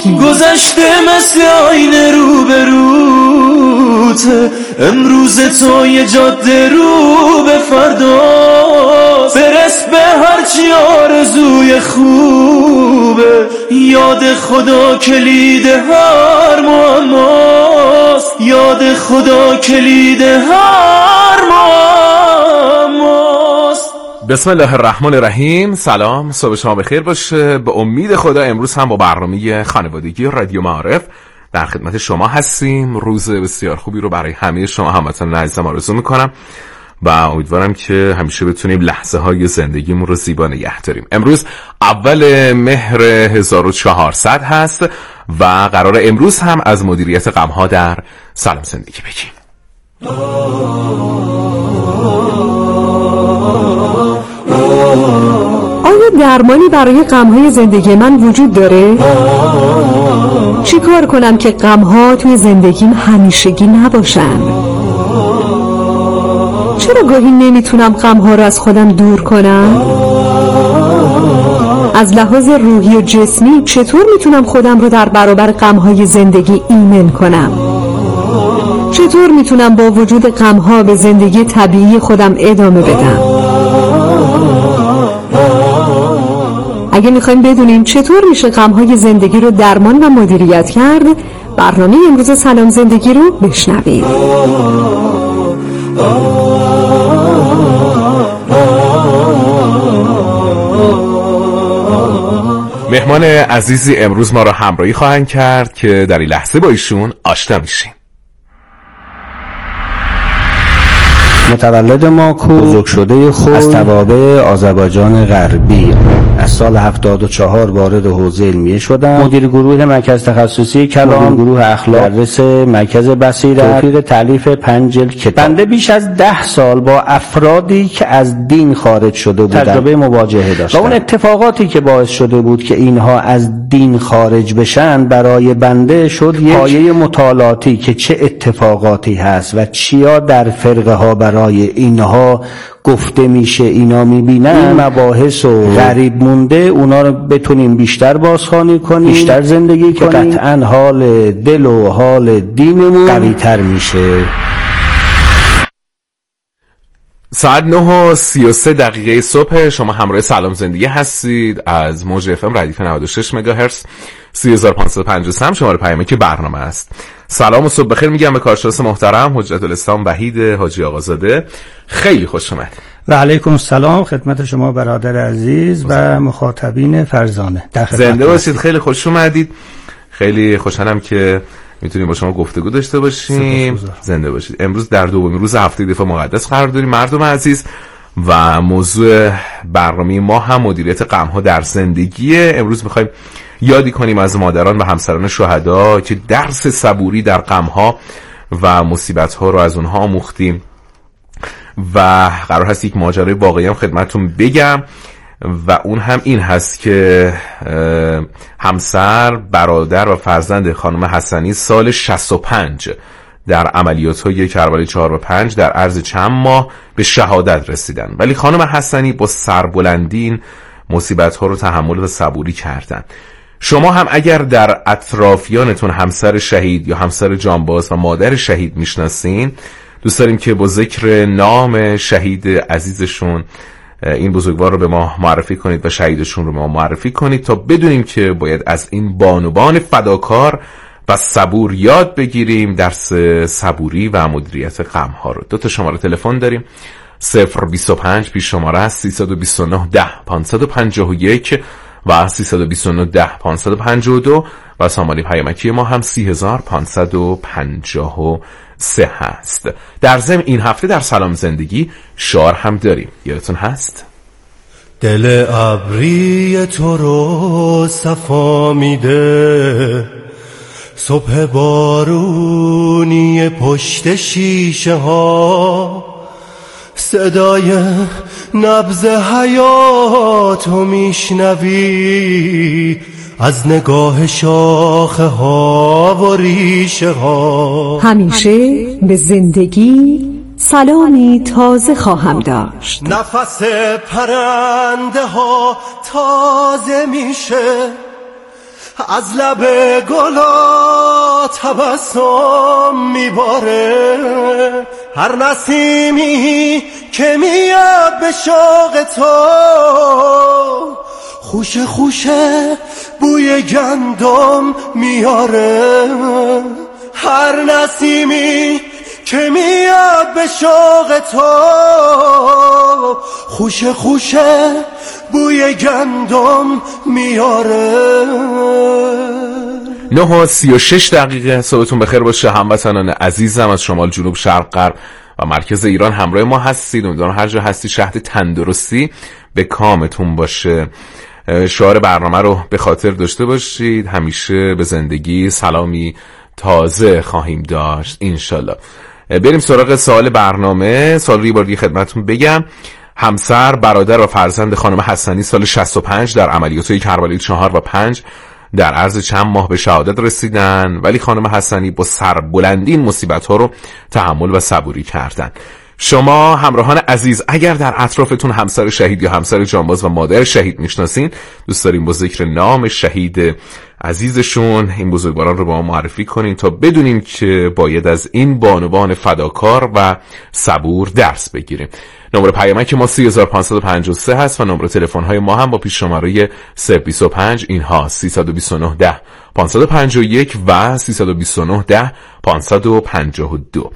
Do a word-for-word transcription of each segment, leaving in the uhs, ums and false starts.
زندگی. گذشته مثل آینه رو به روت، امروز تو یه جاده رو به فرداست. برس به هرچی آرزوی خوبه، یاد خدا کلید هر معماست. یاد خدا کلید هر معماست. بسم الله الرحمن الرحیم. سلام، صبح شما بخیر باشه. به امید خدا امروز هم با برنامه خانوادگی رادیو معارف در خدمت شما هستیم. روز بسیار خوبی رو برای همه شما هموطنان عزیزم آرزو میکنم و امیدوارم که همیشه بتونیم لحظه های زندگیمون رو زیبا نگه داریم. امروز اول مهر هزار و چهارصد هست و قرار امروز هم از مدیریت غم‌ها در سلام زندگی بگیم. آیا درمانی برای غم‌های زندگی من وجود داره؟ چی کار کنم که غم‌ها توی زندگیم همیشگی نباشن؟ چرا گاهی نمیتونم غم‌ها رو از خودم دور کنم؟ از لحاظ روحی و جسمی چطور میتونم خودم رو در برابر غم‌های زندگی ایمن کنم؟ چطور میتونم با وجود غم‌ها به زندگی طبیعی خودم ادامه بدم؟ اگه میخوایم بدونیم چطور میشه غم‌های زندگی رو درمان و مدیریت کرد، برنامه امروز سلام زندگی رو بشنوید. مهمان عزیزی امروز ما را همراهی خواهند کرد که در این لحظه با ایشون آشنا میشیم. متولد ماکو، بزرگ شده خود از توابع آذربایجان غربی. از سال هفتاد و چهار وارد حوزه علمیه شدم. مدیر گروه مرکز تخصصی کلام، گروه اخلاق، مدرس مرکز بصیرت، توفیق تالیف پنج جلد کتاب. بنده بیش از ده سال با افرادی که از دین خارج شده بودند تجربه مواجهه داشتم و اون اتفاقاتی که باعث شده بود که اینها از دین خارج بشن برای بنده شد یک پایه مطالعاتی که چه اتفاقاتی هست و چیا در فرقه ها برای اینها گفته میشه، اینا میبینن. این مباحث و غریب مونده اونا رو بتونیم بیشتر بازخوانی کنیم، بیشتر زندگی کنیم، که قطعا حال دل و حال دینمون قوی تر میشه. ساعت نه و سی و سه دقیقه صبح شما همراه سلام زندگی هستید از موج اف ام ردیف نود و شش مگاهرتز سه هزار و پانصد و پنجاه و سه شماره پیامکی برنامه است. سلام و صبح بخیر میگم به کارشناس محترم حجت الاسلام وحید حاجی آقازاده. خیلی خوش اومدید. و علیکم السلام خدمت شما برادر عزیز و مخاطبین فرزانه. زنده باشید، خیلی خوش اومدید. خیلی خوشحالم که میتونیم با شما گفتگو داشته باشیم. زنده باشید. امروز در دومین روز هفته دفاع مقدس قرار داریم مردم عزیز و موضوع برنامه ما هم مدیریت غم‌ها در زندگیه. امروز میخوایم یادی کنیم از مادران و همسران شهدا که درس صبوری در غم‌ها و مصیبت‌ها رو از اونها آموختیم و قرار هست یک ماجرای واقعی هم خدمتتون بگم و اون هم این هست که همسر، برادر و فرزند خانم حسنی سال شصت و پنج در عملیات‌های کربلای چهار و پنج در عرض چند ماه به شهادت رسیدن، ولی خانم حسنی با سربلندی این مصیبت‌ها رو تحمل و صبوری کردن. شما هم اگر در اطرافیانتون همسر شهید یا همسر جانباز و مادر شهید میشناسین، دوست داریم که با ذکر نام شهید عزیزشون این بزرگوار رو به ما معرفی کنید و شهیدشون رو به ما معرفی کنید تا بدونیم که باید از این بانوان فداکار و صبور یاد بگیریم. درس صبوری و مدیریت غم‌ها رو. دو تا شماره تلفن داریم. صفر بیست و پنج پیش شماره است سیصد و بیست و نه ده پانصد و پنجاه و یک و سیصد و بیست و نه ده پانصد و پنجاه و دو و سامانه پیامکی ما هم سی هزار و پانصد و پنجاه و سه هست. در ضمن این هفته در سلام زندگی شعار هم داریم، یادتون هست؟ دل ابری تو رو صفا میده، صبح بارونی پشت شیشه ها، صدای نبض حیاتو میشنوی از نگاه شاخه ها و ریشه ها. همیشه به زندگی سلامی تازه خواهم داشت. نفس پرنده ها تازه میشه، از لب گلا تبسم میباره، هر نسیمی که میاد به شوق تو خوشه خوشه بوی گندم میاره، هر نسیمی که میاد به شوق تو خوشه خوشه بوی گندم میاره. نه و سی و شش دقیقه. صبحتون بخیر باشه هموطنان عزیزم از شمال، جنوب، شرق، غرب و مرکز ایران همراه ما هستید. امیدوارم هر جا هستی شهد تندرستی به کامتون باشه. شعار برنامه رو به خاطر داشته باشید، همیشه به زندگی سلامی تازه خواهیم داشت انشالله. بریم سراغ سوال برنامه. سوال رو یه بار دیگه خدمتتون بگم. همسر، برادر و فرزند خانم حسنی سال شصت و پنج در عملیات‌های کربلای چهار و پنج در عرض چند ماه به شهادت رسیدن، ولی خانم حسنی با سربلندی این مصیبت‌ها رو تحمل و صبوری کردن. شما همراهان عزیز اگر در اطرافتون همسر شهید یا همسر جانباز و مادر شهید میشناسین، دوست داریم با ذکر نام شهید عزیزشون این بزرگواران رو با ما معرفی کنین تا بدونیم که باید از این بانوان فداکار و صبور درس بگیریم. نمره پیامک ما سه هزار و پانصد و پنجاه و سه هست و نمره تلفن های ما هم با پیش شماره صفر بیست و پنج اینها سیصد و بیست و نه ده پانصد و پنجاه و یک و سیصد و بیست و نه ده پانصد و پنجاه و دو.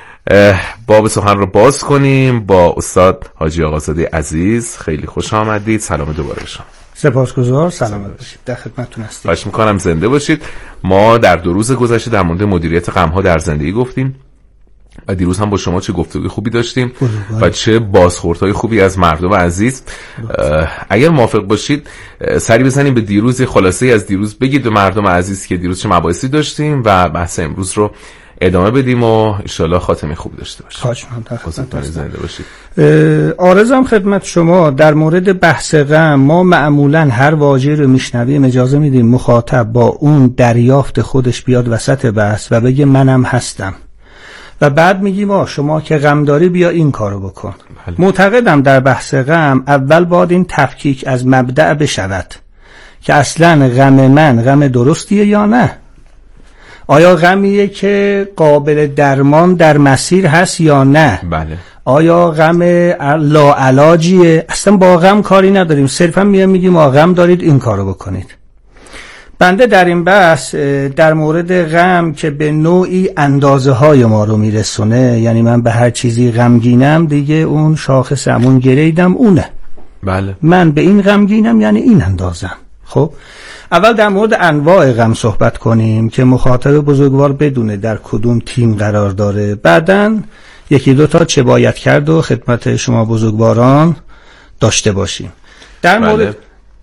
باب سخن رو باز کنیم با استاد حاجی آقازاده عزیز. خیلی خوش آمدید. سلام دوباره شما. سپاسگزار. سلامت باشید. در خدمتتون هستیم. خواهش می‌کنم زنده باشید. ما در دو روز گذشته در مورد مدیریت غم‌ها در زندگی گفتیم و دیروز هم با شما چه گفتگوی خوبی داشتیم و چه بازخوردهای خوبی از مردم عزیز. اگر موافق باشید سری بزنیم به دیروز، خلاصه از دیروز بگید به مردم عزیز که دیروز چه مباحثی داشتیم و بحث امروز رو ادامه بدیم و انشالله خاتمه خوب داشته باشیم. خواهش می‌کنم. زنده باشید. عارضم خدمت شما در مورد بحث غم، ما معمولا هر واژه رو میشنویم اجازه میدیم مخاطب با اون دریافت خودش بیاد وسط بحث و بگه منم هستم و بعد میگیم آ شما که غم داری بیا این کارو بکن. بله. معتقدم در بحث غم اول باید این تفکیک از مبدأ بشود که اصلا غم من غم درستیه یا نه، آیا غمیه که قابل درمان در مسیر هست یا نه. بله. آیا غم لاعلاجیه؟ اصلا با غم کاری نداریم، صرفا میام میگیم آ غم دارید این کارو بکنید. بنده در این بحث در مورد غم که به نوعی اندازه های ما رو میرسونه، یعنی من به هر چیزی غمگینم دیگه اون شاخصم اون گریدم اونه. بله. من به این غمگینم یعنی این اندازم. خب اول در مورد انواع غم صحبت کنیم که مخاطب بزرگوار بدونه در کدوم تیم قرار داره، بعداً یکی دو تا چه باید کرد و خدمت شما بزرگواران داشته باشیم. در مورد بله.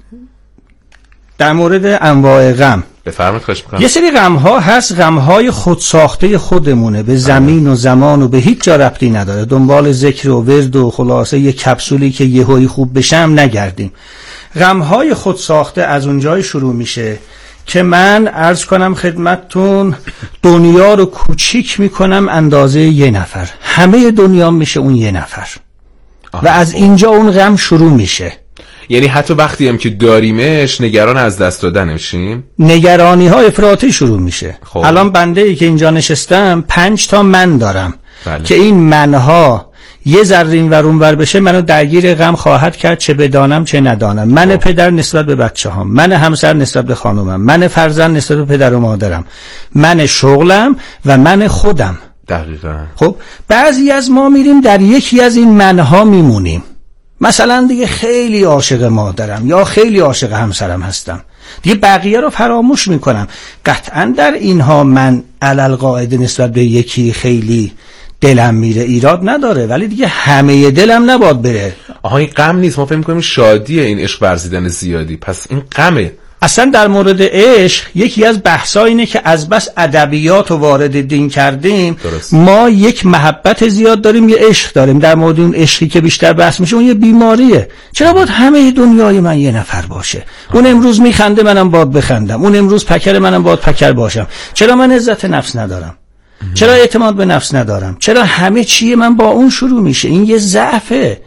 در مورد انواع غم بفرمایید. خواهش می‌کنم. یه سری غم ها هست غم های خودساخته خودمونه، به زمین و زمان و به هیچ جا ربطی نداره، دنبال ذکر و ورد و خلاصه یه کپسولی که یهویی خوب بشم نگردیم. غم های خودساخته از اونجای شروع میشه که من عرض کنم خدمتتون دنیا رو کوچیک میکنم اندازه یه نفر، همه دنیا میشه اون یه نفر. آه. و از اینجا اون غم شروع میشه. یعنی حتی وقتی هم که داریمش نگران از دست دادن میشیم، نگرانی ها افراطی شروع میشه. خب. الان بنده ای که اینجا نشستم پنج تا من دارم. بله. که این منها یه ذره این ور اون ور بشه منو درگیر غم خواهد کرد، چه بدانم چه ندانم. من خب. پدر نسبت به بچه‌هام، من همسر نسبت به خانومم، من فرزند نسبت به پدر و مادرم، من شغلم و من خودم. دقیقاً. خب بعضی از ما میریم در یکی از این منها میمونیم. مثلا دیگه خیلی عاشق مادرم یا خیلی عاشق همسرم هستم، دیگه بقیه رو فراموش میکنم. قطعا در اینها من علل قاعده نسبت به یکی خیلی دلم میره، ایراد نداره، ولی دیگه همه دلم نباید بره. آها این غم نیست، ما فکر میکنیم شادیه این عشق ورزیدن زیادی، پس این غمه. اصلا در مورد عشق یکی از بحثا اینه که از بس ادبیات رو وارد دین کردیم. درست. ما یک محبت زیاد داریم، یه عشق داریم. در مورد اون عشقی که بیشتر بحث میشه اون یه بیماریه. چرا باید همه دنیای من یه نفر باشه؟ اون امروز میخنده منم باید بخندم، اون امروز پکر منم باید پکر باشم. چرا من عزت نفس ندارم؟ چرا اعتماد به نفس ندارم؟ چرا همه چیه من با اون شروع میشه؟ این یه ضعفه.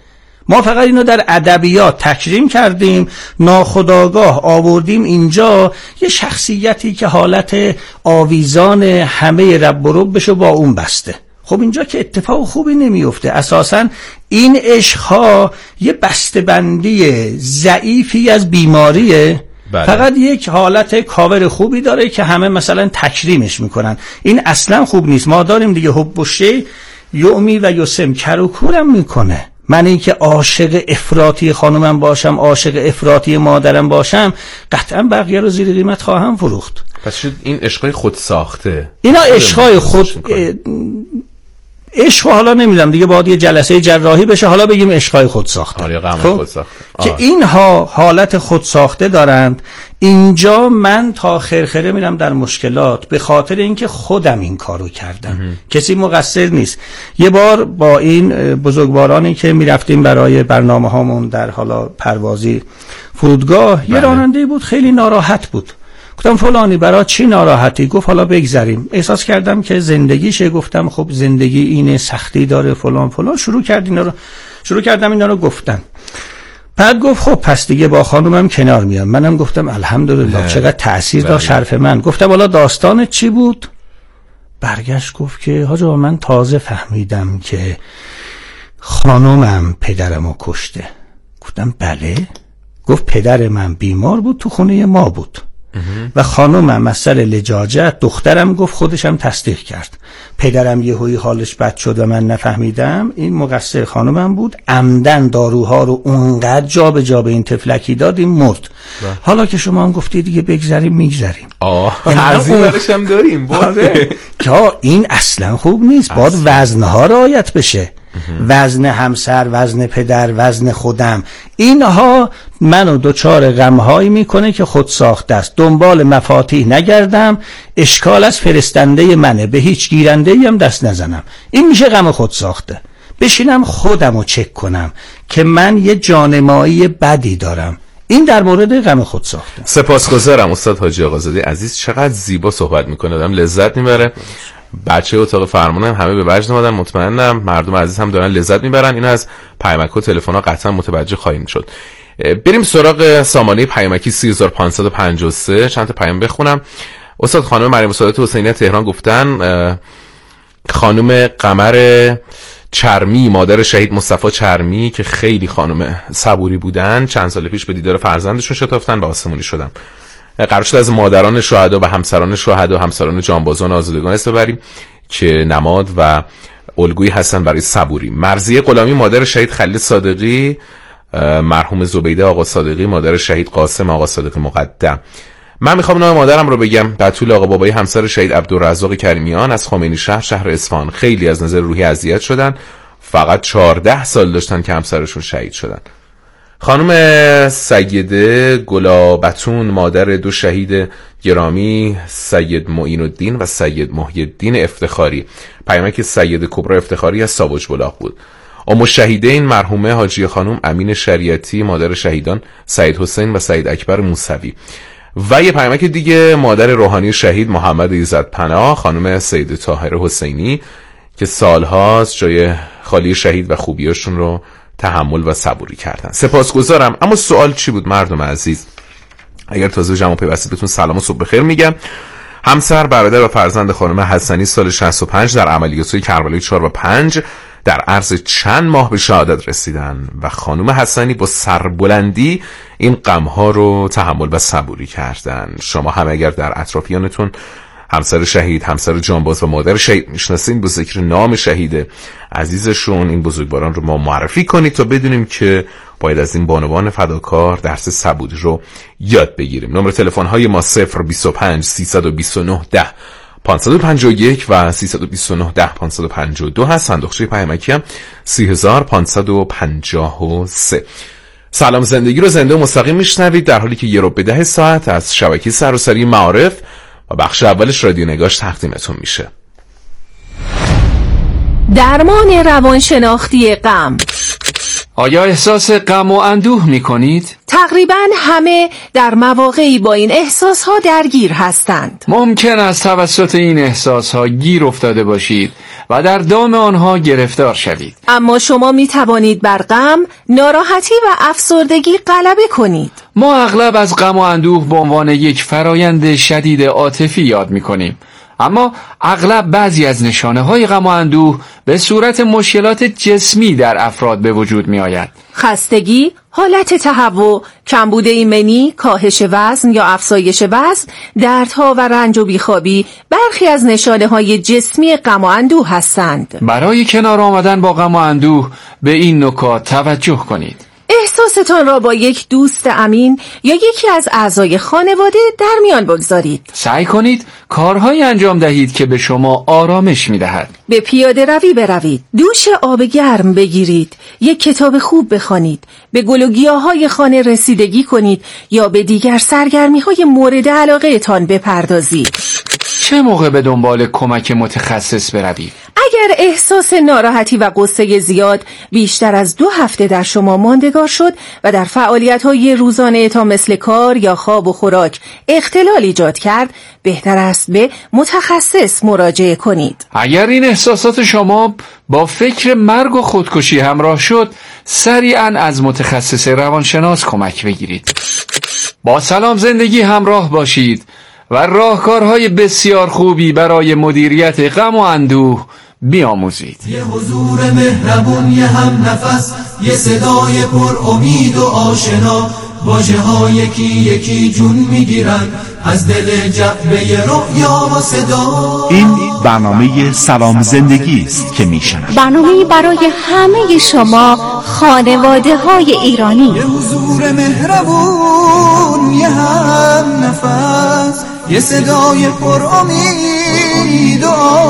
ما فقط اینو در ادبیات تکریم کردیم، ناخودآگاه آوردیم اینجا یه شخصیتی که حالت آویزان همه رب و ربشو با اون بسته. خب اینجا که اتفاق خوبی نمیفته. اساساً این عشقها یه بسته‌بندی ضعیفی از بیماریه. بله. فقط یک حالت کاور خوبی داره که همه مثلا تکریمش میکنن. این اصلا خوب نیست. ما داریم دیگه حب و شی یومی و یوسم کر و کورم میکنه. من این که عاشق افراطی خانومم باشم، عاشق افراطی مادرم باشم، قطعا بقیه رو زیر قیمت خواهم فروخت. پس شد این عشقای خود ساخته، اینا عشقای خود عشق حالا نمیدونم دیگه، باید یه جلسه جراحی بشه حالا بگیم عشقای خود ساخته. آره غم خب؟ خود ساخته. که اینها حالت خود ساخته دارند. اینجا من تا خرخره میرم در مشکلات به خاطر اینکه خودم این کارو کردم. امه. کسی مقصر نیست. یه بار با این بزرگوارانی که میرفتیم برای برنامه هامون در حالا پروازی فرودگاه، بله. یه راننده بود خیلی ناراحت بود. گفتم فلانی برای چی ناراحتی؟ گفت حالا بگذریم. احساس کردم که زندگیشه. گفتم خب زندگی اینه، سختی داره فلان فلان. شروع کرد اینا رو شروع کردم اینا رو گفتن. بعد گفت خب پس دیگه با خانومم کنار میام. منم گفتم الحمدلله چقدر تأثیر داشت حرف من. گفتم حالا داستان چی بود؟ برگشت گفت که حاج آقا من تازه فهمیدم که خانومم پدرمو کشته. گفتم بله. گفت پدر من بیمار بود، تو خونه ما بود و خانومم از سر لجاجت، دخترم گفت خودشم تصدیق کرد، پدرم یهویی حالش بد شد و من نفهمیدم، این مقصر خانومم بود، عمدن داروها رو اونقدر جا به جا به این تفلکی دادیم مرد. بله. حالا که شما هم گفتی دیگه بگذریم میگذریم. آه از این برش هم داریم باره که این اصلا خوب نیست. باید وزنها رعایت بشه. وزن همسر، وزن پدر، وزن خودم، اینها منو دوچار غمهایی میکنه که خود ساخته است. دنبال مفاتیح نگردم، اشکال از فرستنده منه، به هیچ گیرنده هم دست نزنم. این میشه غم خود ساخته. بشینم خودمو چک کنم که من یه جانمایی بدی دارم. این در مورد غم خود ساخته. سپاسگزارم استاد حاجی آقازاده عزیز، چقدر زیبا صحبت میکنه، آدم لذت میبره. بچه اتاق فرمانم همه به وجد اومدن، مطمئنم مردم عزیز هم دارن لذت میبرن. اینو از پیامک و تلفن ها قطعا متوجه خواهیم شد. بریم سراغ سامانه پیامکی سه هزار و پانصد و پنجاه و سه. چند تا پیام بخونم. استاد خانم مریم سعادت حسینی تهران گفتن خانم قمر چرمی، مادر شهید مصطفی چرمی که خیلی خانم صبوری بودن، چند سال پیش به دیدار فرزندشون شتافتن و آسمونی شدن. قرار شد از مادران شهدا و همسران شهدا و همسران جانبازان آزادگان است ببریم که نماد و الگویی هستن برای صبوری. مرضیه غلامی مادر شهید خلیل صادقی، مرحوم زبیده آقا صادقی مادر شهید قاسم آقا صادق مقدم. من میخوام نام مادرم رو بگم. بتول آقا بابایی همسر شهید عبدالرزاق کریمیان از خمینی شهر شهر اصفهان. خیلی از نظر روحی اذیت شدن، فقط چهارده سال داشتن که همسرشون شهید شدن. خانم سیده گلابتون مادر دو شهید گرامی سید معین الدین و سید محی الدین افتخاری. پیامک سید کبرا افتخاری از ساوج بلاغ بود. ام الشهیدین مرحومه حاجی خانم امین شریعتی مادر شهیدان سید حسین و سید اکبر موسوی. و یه پیامک دیگه مادر روحانی شهید محمد ایزدپناه خانم سید طاهر حسینی که سالهاست جای خالی شهید و خوبیاشون رو تحمل و صبوری کردن. سپاسگزارم. اما سوال چی بود مردم عزیز؟ اگر تازه جمع پیوستید بهتون سلام و صبح بخیر میگم. همسر، برادر و فرزند خانم حسنی سال شصت و پنج در عملیات‌های کربلای چهار و پنج در عرض چند ماه به شهادت رسیدن و خانم حسنی با سربلندی این غم‌ها رو تحمل و صبوری کردن. شما هم اگر در اطرافیانتون همسر شهید، همسر جانباز و مادر شهید میشناسین، با ذکر نام شهید عزیزشون این بزرگواران رو ما معرفی کنید تا بدونیم که باید از این بانوان فداکار درس صبوری رو یاد بگیریم. نمره تلفن های ما صفر بیست و پنج سیصد و بیست و نه ده پانصد و پنجاه و یک و سیصد و بیست و نه ده پانصد و پنجاه و دو هست. صندوقچه پیامکی هم سه هزار و پانصد و پنجاه و سه. سلام زندگی رو زنده و مستقیم میشنوید در حالی که یه رو به ده ساعت از شبکه سراسری معارف و بخش اولش رادیو نگاش تقدیمتون میشه. درمان روانشناختی غم. آیا احساس غم و اندوه می کنید؟ تقریباً همه در مواقعی با این احساس ها درگیر هستند. ممکن است توسط این احساس ها گیر افتاده باشید و در دام آنها گرفتار شوید. اما شما می توانید بر غم، ناراحتی و افسردگی غلبه کنید. ما اغلب از غم و اندوه به عنوان یک فرایند شدید عاطفی یاد می کنیم. اما اغلب بعضی از نشانه های غم و اندوه به صورت مشکلات جسمی در افراد به وجود می آید. خستگی، حالت تهوع، کمبود ایمنی، کاهش وزن یا افزایش وزن، دردها و رنج و بیخوابی برخی از نشانه های جسمی غم و اندوه هستند. برای کنار آمدن با غم و اندوه به این نکات توجه کنید. احساستان را با یک دوست امین یا یکی از اعضای خانواده در میان بگذارید. سعی کنید کارهایی انجام دهید که به شما آرامش می‌دهد. به پیاده روی بروید، دوش آب گرم بگیرید، یک کتاب خوب بخوانید، به گل و گیاهای خانه رسیدگی کنید یا به دیگر سرگرمی‌های مورد علاقه تان بپردازید. چه موقع به دنبال کمک متخصص بروید؟ اگر احساس ناراحتی و غصه زیاد بیشتر از دو هفته در شما ماندگار شد و در فعالیت‌های روزانه تا مثل کار یا خواب و خوراک اختلال ایجاد کرد، بهتر است به متخصص مراجعه کنید. اگر این احساسات شما با فکر مرگ و خودکشی همراه شد، سریعاً از متخصص روانشناس کمک بگیرید. با سلام زندگی همراه باشید و راهکارهای بسیار خوبی برای مدیریت غم و اندوه بیاموزید. یه حضور مهربون، یه هم نفس، یه صدای پر امید و آشنا، واژه ها یکی یکی جون میگیرن از دل جعبه رؤیا و صدا. این برنامه سلام زندگی است که میشنوید. برنامه برای همه شما خانواده های ایرانی. یه حضور مهربون، یه هم نفس، یه صدای پر امید و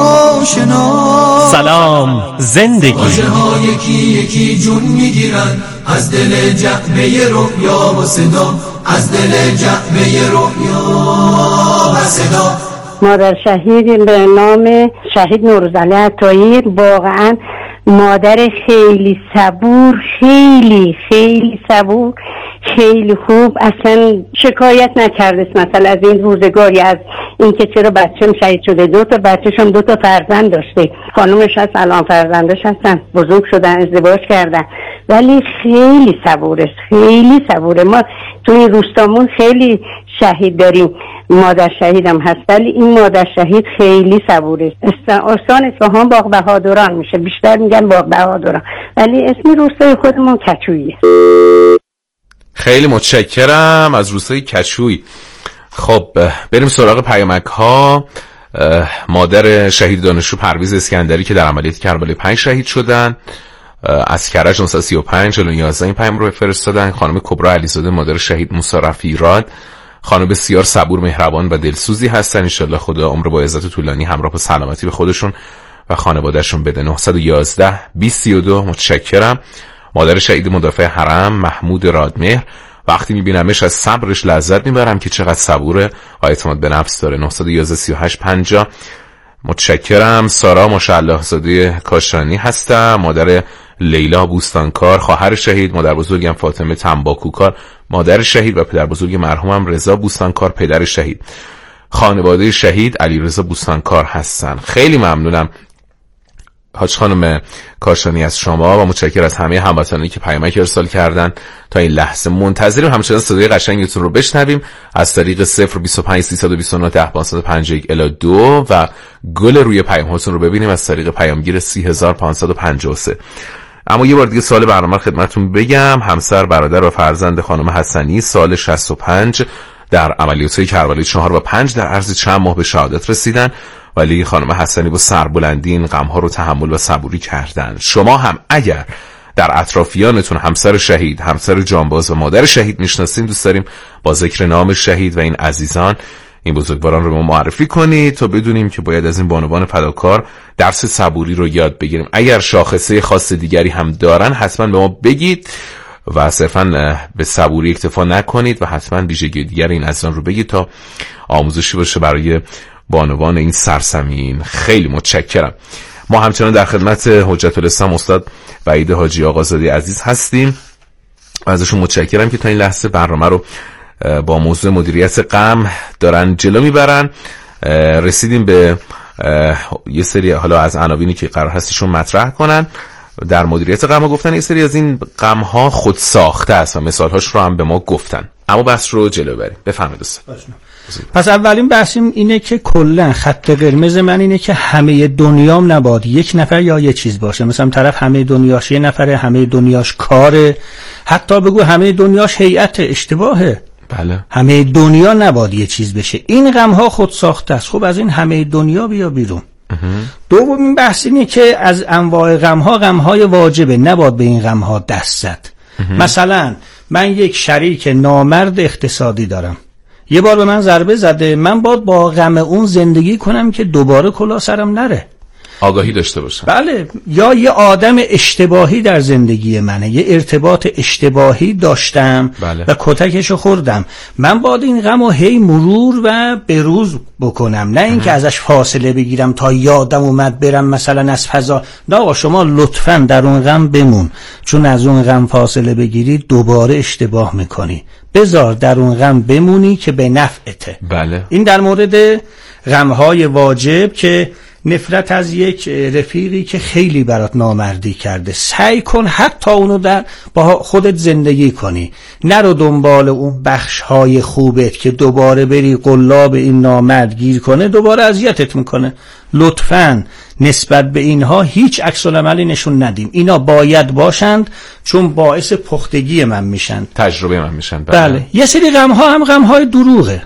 آشنا. سلام زندگی. واژه ها یکی یکی جون میگیرن از دل جعبه رؤیا و صدا، از دل جعبه رؤیا و صدا. مادر شهید به نام شهید نوروزعلی عطایی واقعا مادر خیلی صبور، خیلی خیلی صبور، خیلی خوب، اصلا شکایت نکرده مثلا از این روزگاری، از اینکه چرا بچه‌م شهید شده. دو تا بچه‌شم دو تا فرزند داشته، خانومش هست الان فرزندش هستن، بزرگ شدن، ازدواج کردن، ولی خیلی صبوره، خیلی صبوره. ما توی روستامون خیلی شهید داریم، مادر شهیدم هست، ولی این مادر شهید خیلی صبوره. استان اصفهان باغ بهادران میشه، بیشتر میگن باغ بهادران، ولی اسم روستای خودمون کچویه. خیلی متشکرم از روستای کچوی. خب بریم سراغ پیامک ها. مادر شهید دانشجو پرویز اسکندری که در عملیات کربلای پنج شهید شدن، از کرج نهصد و سی و پنج چهل و یازده این پیام رو فرستادن. خانم کبرا علیزاده مادر شهید موسی رفیع‌راد، خانم بسیار صبور، مهربان و دلسوزی هستن. انشالله خدا عمر با عزت طولانی همراه با سلامتی به خودشون و خانوادهشون بده. نهصد و یازده بیست سی و دو. متشکرم. مادر شهید مدافع حرم محمود رادمهر، وقتی میبینمش از صبرش لذت میبرم که چقدر صبوره و اعتماد به نفس داره. نهصد و یازده سی و هشت پنجاه. متشکرم. سارا ماشاءالله زاده کاشانی هستم، مادر لیلا بوستانکار، خواهر شهید، مادر بزرگم فاطمه تنباکوکار مادر شهید و پدر بزرگ مرحومم رضا بوستانکار پدر شهید. خانواده شهید علیرضا بوستانکار هستن. خیلی ممنونم حاج خانم کاشانی از شما و متشکر از همه هموطنانی که پیامک ارسال کردن. تا این لحظه منتظریم همچنان صدای قشنگتون رو بشنویم از طریق صفر بیست و پنج سیصد و بیست و نه ده پانصد و پنجاه و یک الی دو و گل روی پیام هاتون رو ببینیم از طریق پیامگیر سی هزار و پانصد و پنجاه و سه. اما یه بار دیگه سوال برنامه خدمتتون بگم. همسر، برادر و فرزند خانم حسنی سال شصت و پنج در عملیات کربلای چهار و پنج در عرض چند ماه به شهادت رسیدن، ولی خانم حسنی با سربلندی این غم‌ها رو تحمل و صبوری کردن. شما هم اگر در اطرافیانتون همسر شهید، همسر جانباز و مادر شهید میشناسین، دوست داریم با ذکر نام شهید و این عزیزان این بزرگواران رو به ما معرفی کنید تا بدونیم که باید از این بانوان فداکار درس صبوری رو یاد بگیریم. اگر شاخصه خاص دیگری هم دارن حتما به ما بگید و صرفا به صبوری اکتفا نکنید و حتما ویژگی دیگر این عزیزان رو بگید تا آموزشی باشه برای بانوان این سرزمین. خیلی متشکرم. ما همچنان در خدمت حجت الاسلام استاد وحید حاجی آقازاده عزیز هستیم. ازشون متشکرم که تا این لحظه برنامه رو با موضوع مدیریت غم دارن جلو میبرن. رسیدیم به یه سری حالا از عناوینی که قرار هستیشون مطرح کنن در مدیریت غم. گفتن یه سری از این غم ها خود ساخته است و مثال هاش رو هم به ما گفتن، اما بحث رو جلو بریم. بفرمایید استاد. پس اولین بحثیم اینه که کلا خط قرمز من اینه که همه دنیام نباید یک نفر یا یه چیز باشه. مثلا طرف همه دنیاش یه نفره، همه دنیاش کاره، حتی بگو همه دنیاش هیئت، اشتباهه. بله. همه دنیا نباید یه چیز بشه. این غم ها خود ساخته است. خب از این همه دنیا بیا بیرون. دومین بحث اینه که از انواع غم ها غم های واجبه، نباید به این غم ها دست زد. مثلا من یک شریک نامرد اقتصادی دارم، یه بار به من ضربه زده، من باید با غم اون زندگی کنم که دوباره کلاه سرم نره. آگاهی داشته باشم. بله. یا یه آدم اشتباهی در زندگی منه، یه ارتباط اشتباهی داشتم. بله. و کتکشو خوردم، من باید این غمو هی مرور و بروز بکنم، نه اینکه ازش فاصله بگیرم تا یادم اومد برم مثلا از فضا. نه آقا، شما لطفاً در اون غم بمون، چون از اون غم فاصله بگیری دوباره اشتباه میکنی. بذار در اون غم بمونی که به نفعته. بله. این در مورد غمهای واجب که نفرت از یک رفیقی که خیلی برات نامردی کرده، سعی کن حتی اونو در با خودت زندگی کنی، نرو دنبال اون بخشهای خوبت که دوباره بری قلاب این نامرد گیر کنه، دوباره اذیتت میکنه. لطفاً نسبت به اینها هیچ عکس العملی نشون ندیم. اینا باید باشند چون باعث پختگی من میشن، تجربه من میشن. بله, بله. یه سری غمها هم غمهای دروغه.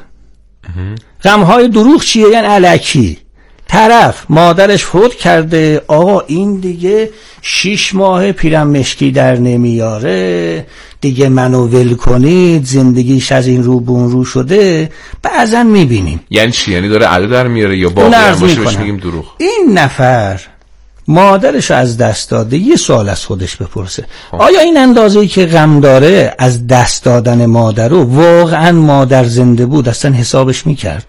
غمهای دروغ چیه؟ یعنی الکی. طرف مادرش فوت کرده، آقا این دیگه شیش ماه پیرم مشکی در نمیاره، دیگه منو ول کنید، زندگیش از این رو بون رو شده. بعضا میبینیم. یعنی چی؟ یعنی داره عدو در میاره یا باقی هم باشه بهش میگیم دروغ؟ این نفر مادرش از دست داده، یه سوال از خودش بپرسه، آیا این اندازه‌ای که غم داره از دست دادن مادر رو واقعا مادر زنده بود اصلا حسابش میکرد؟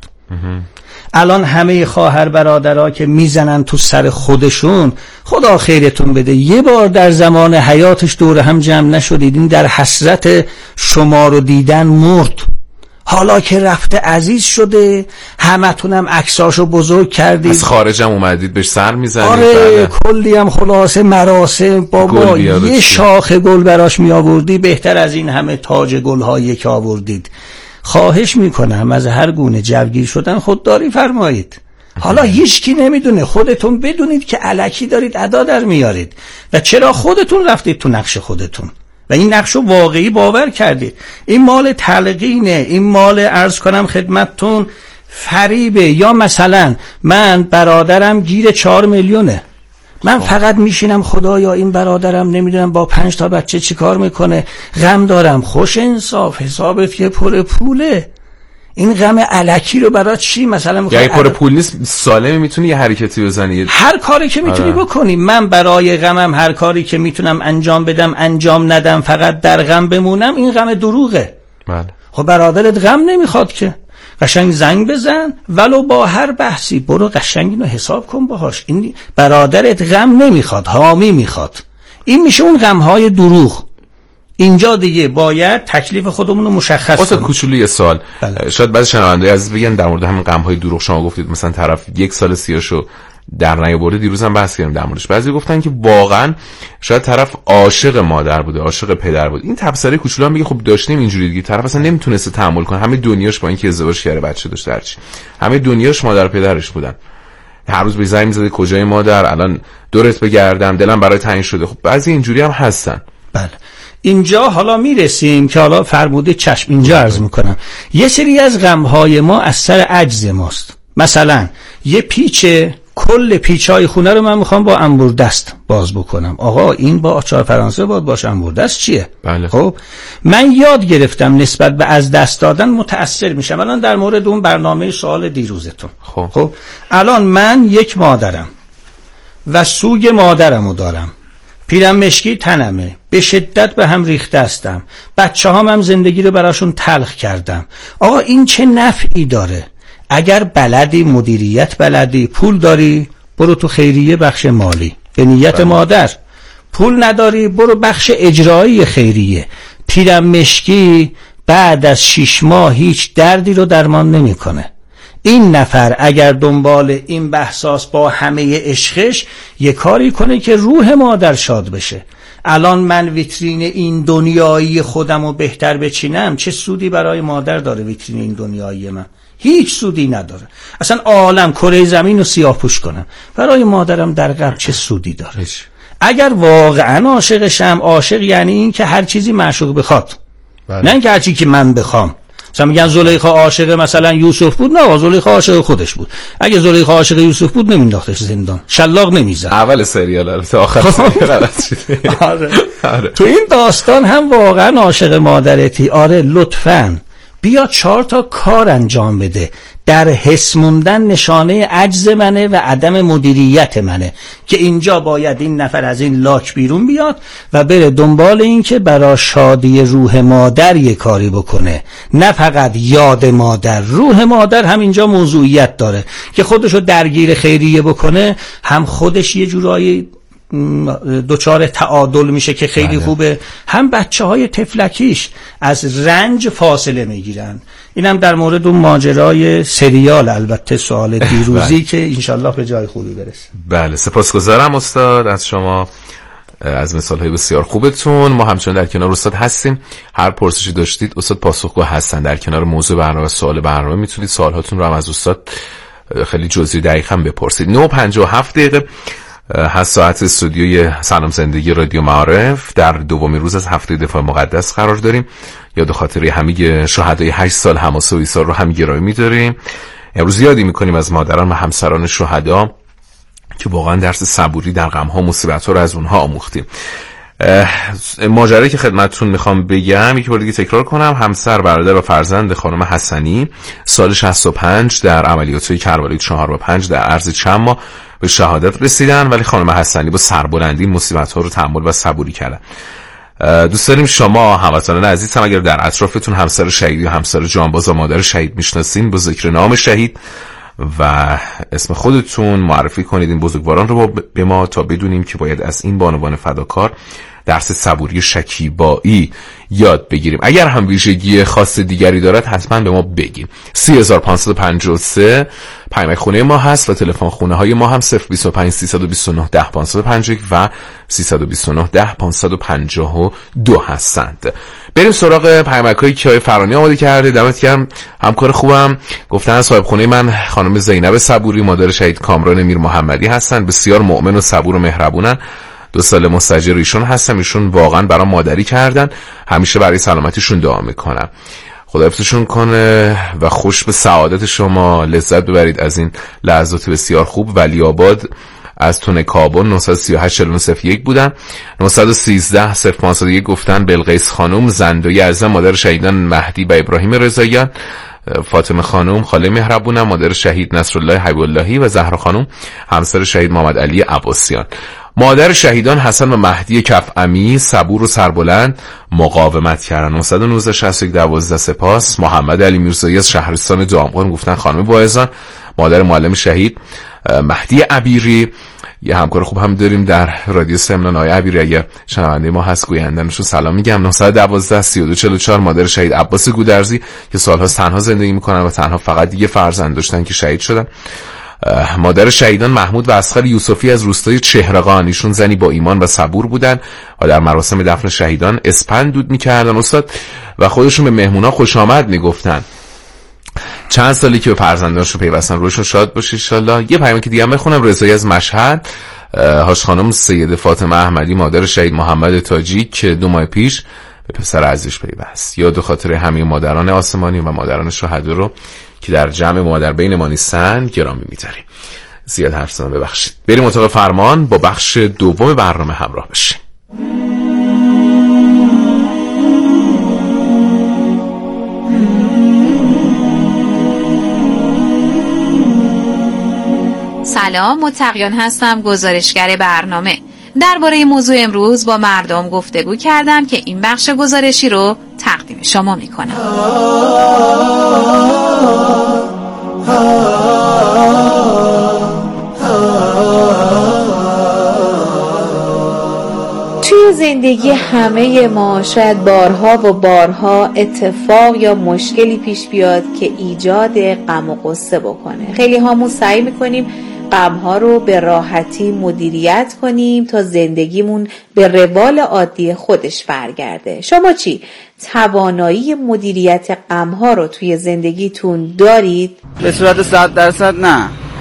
الان همه خواهر برادرها که میزنن تو سر خودشون، خدا خیرتون بده، یه بار در زمان حیاتش دور هم جمع نشدید؟ این در حسرت شما رو دیدن مرد. حالا که رفته عزیز شده، همتونم عکساشو بزرگ کردید، از خارجم اومدید بهش سر میزنید. آره بله. کلی هم خلاصه مراسم، بابا یه شاخ گل براش می آوردی، بهتر از این همه تاج گل هایی که آوردید. خواهش میکنم از هر گونه جوگیر شدن خودداری فرمایید. حالا هیچ کی نمیدونه، خودتون بدونید که الکی دارید ادا در میارید و چرا خودتون رفتید تو نقش خودتون و این نقشو واقعی باور کردید. این مال تلقینه، این مال عرض کنم خدمتتون فریبه. یا مثلا من برادرم گیر چهار میلیونه، من فقط میشینم خدایا این برادرم نمیدونم با پنج تا بچه چی کار میکنه، غم دارم. خوش انصاف، حسابت که پر پوله، این غم الکی رو برات چی؟ مثلا یعنی پر پول نیست، سالمی میتونی یه حرکتی بزنی، هر کاری که میتونی آره. بکنی. من برای غمم هر کاری که میتونم انجام بدم انجام ندم، فقط در غم بمونم، این غم دروغه. بله. خب برادرت غم نمیخواد که، قشنگ زنگ بزن، ولو با هر بحثی برو قشنگ اینو حساب کن باهاش. این برادرت غم نمیخواد، حامی میخواد. این میشه اون غمهای دروغ. اینجا دیگه باید تکلیف خودمون رو مشخص کنیم. واسه کوچولوی یه سوال، بله. شاید بعضی شنونده‌ها عزیز بگن در مورد همین غمهای دروغ شما گفتید مثلا طرف یک سال سیاهشو در نیاورده، دیروز هم بحث کردیم در موردش. بعضی گفتن که واقعا شاید طرف عاشق مادر بوده، عاشق پدر بود. این تبصره کوچولو هم میگه خب داشتیم اینجوری دیگه، طرف اصلا نمیتونسته تحمل کنه، همه دنیاش با اینکه ازدواج کرده بچه داشته هرچی، همه دنیاش مادر پدرش بودن، هر روز به زنگ میزده کجای مادر، الان دورت بگردم، دلم برای تعیین شده. خب بعضی اینجوری هم هستن. بله. اینجا حالا میرسیم که حالا فرموده چشم اینجا عرض میکنم، یه سری از غمهای ما از سر عجز ماست. مثلا یه پیچ، کل پیچای خونه رو من میخوام با انبور دست باز بکنم. آقا این با آچار فرانسه باید باشه، انبور دست چیه؟ بله. خب من یاد گرفتم نسبت به از دست دادن متأثر میشم. الان در مورد اون برنامه سوال دیروزتون، خب خب الان من یک مادرم و سوگ مادرمو دارم، پیرم مشکی تنمه، به شدت به هم ریخته هستم، بچه هم, هم زندگی رو براشون تلخ کردم. آقا این چه نفعی داره؟ اگر بلدی، مدیریت بلدی، پول داری، برو تو خیریه بخش مالی به نیت مادر. پول نداری برو بخش اجرایی خیریه. پیرم مشکی بعد از شش ماه هیچ دردی رو درمان نمیکنه. این نفر اگر دنبال این بحثاست با همه عشقش یه کاری کنه که روح مادر شاد بشه. الان من ویترین این دنیایی خودم رو بهتر بچینم، چه سودی برای مادر داره ویترین این دنیایی من؟ هیچ سودی نداره. اصلا عالم کره زمین رو سیاه پوش کنم، برای مادرم در قبل چه سودی داره؟ هیچ. اگر واقعا عاشقشم، عاشق یعنی این که هر چیزی معشوق بخواد، بله. نه اینکه هر چیزی که من بخوام. مثلا میگن زلیخا عاشق مثلا یوسف بود، نه زلیخا عاشق خودش بود. اگه زلیخا عاشق یوسف بود نمینداختش زندان، شلاق نمیزد. اول سریال البته آخر سریال غلط شد. آره. آره. تو این داستان هم واقعا عاشق مادرتی. آره لطفاً بیا چهار تا کار انجام بده. در حس موندن نشانه عجز منه و عدم مدیریت منه که اینجا باید این نفر از این لاک بیرون بیاد و بره دنبال این که برای شادی روح مادر یه کاری بکنه، نه فقط یاد مادر. روح مادر هم اینجا موضوعیت داره که خودشو درگیر خیریه بکنه، هم خودش یه جورایی دوچار تعادل میشه که خیلی بله. خوبه. هم بچه های تفلکیش از رنج فاصله میگیرن. اینم در مورد اون ماجرای سریال، البته سوال دیروزی که انشالله به جای خوبی برسه. بله سپاسگزارم استاد از شما، از مثال های بسیار خوبتون. ما همچنان در کنار استاد هستیم. هر پرسشی داشتید استاد پاسخگو هستن. در کنار موضوع برنامه سوال برنامه میتونید سوالاتون رو هم از استاد خیلی جزئی دقیق هم بپرسید. نه و پنجاه و هفت دقیقه هست ساعت استودیوی سلام زندگی رادیو معارف. در دومین روز از هفته دفاع مقدس قرار داریم. یاد خاطره همه شهدای هشت سال حماس و ایثار رو هم گرامی می‌داریم. امروز یادی می‌کنیم از مادران و همسران شهدا که واقعا درس صبوری در غم‌ها و مصیبت‌ها رو از اونها آموختیم. ماجرایی که خدمتتون میخوام بگم یکی بار دیگه تکرار کنم. همسر، برادر و فرزند خانم حسنی سال شصت و پنج در عملیات کربلای چهار و پنج در عرض چند ماه به شهادت رسیدن، ولی خانم حسنی با سربلندی مصیبت‌ها رو تحمل و صبوری کردن. دوست داریم شما هموطنان عزیز هم اگر در اطرافتون همسر شهید یا همسر جانباز و مادر شهید میشناسین با ذکر نام شهید و اسم خودتون معرفی کنید این بزرگواران رو به ما تا بدونیم که باید از این بانوان فداکار درس صبوری شکیبایی یاد بگیریم. اگر هم ویژگی خاص دیگری دارد حتما به ما بگیم. سه هزار و پانصد و پنجاه و سه پیامک خونه ما هست و تلفن خونه های ما هم صفر بیست و پنج سیصد و بیست و نه ده پانصد و پنجاه و یک و سیصد و بیست و نه ده پانصد و پنجاه و دو هستند. بریم سراغ پیامک هایی که فرانی آماده کرده. دمت گرم همکار خوبم. گفتن صاحب خونه من خانم زینب صبوری مادر شهید کامران میر محمدی هستن. بسیار مؤمن و صبور و مهربونن. دو سال مستاجر ایشون هستم. ایشون واقعا برام مادری کردن. همیشه برای سلامتیشون دعا میکنم. خدا حفظشون کنه و خوش به سعادت شما لذت ببرید از این لحظات بسیار خوب. ولی آباد از تونه کابون نه سه هشت چهار نه صفر یک بودن. نه یک سه صفر پانصد و یک گفتن بلقیس خانم زندوی عزیزم مادر شهیدان مهدی و ابراهیم رضاییان. فاطمه خانم خاله مهربونم مادر شهید نصرالله حبیب اللهی و زهرا خانم همسر شهید محمد علی عباسیان. مادر شهیدان حسن و مهدی کفعمی صبور و سربلند مقاومت کردن. نه یک نه شصت و یک دوازده سپاس. محمد علی میرزایی از شهرستان دامغان گفتن خانم واعظان مادر معلم شهید مهدی عبیری. یه همکار خوب هم داریم در رادیو سمنان آقای عبیری، اگر شنونده ما هست گویندنشو سلام میگم. نه یک دو سی و دو چهل و چهار مادر شهید عباس گودرزی که سالها تنها زندگی میکنن و تنها فقط یه فرزند داشتن که شهید شدن. مادر شهیدان محمود و اصغر یوسفی از روستای چهرقان. ایشون زنی با ایمان و صبور بودن و در مراسم دفن شهیدان اسپند دود میکردن استاد و خودشون به مهمونا خوش آمد میگفتن. چند سالی که به فرزندانشون پیوستن، روشون شاد باشه ان شاء الله. یه پیامی که دیگه بخونم. رضایی از مشهد هاش خانم سید فاطمه احمدی مادر شهید محمد تاجی که دو ماه پیش به پسر عزیزش پیوست. یاد و خاطر همه مادران آسمانی و مادران شهدا رو که در جمع مادر بین ما نیستن گرامی می‌داریم. زیاد حرف زدم ببخشید. بریم اتاق فرمان با بخش دوم برنامه همراه بشیم. سلام، متقیان هستم، گزارشگر برنامه. درباره موضوع امروز با مردم گفتگو کردم که این بخش گزارشی رو تقدیم شما میکنم. زندگی همه ما شاید بارها و بارها اتفاق یا مشکلی پیش بیاد که ایجاد غم و غصه بکنه. خیلی هامون سعی میکنیم غم‌ها رو به راحتی مدیریت کنیم تا زندگیمون به روال عادی خودش برگرده. شما چی؟ توانایی مدیریت غم‌ها رو توی زندگیتون دارید؟ به صورت صد درصد نه.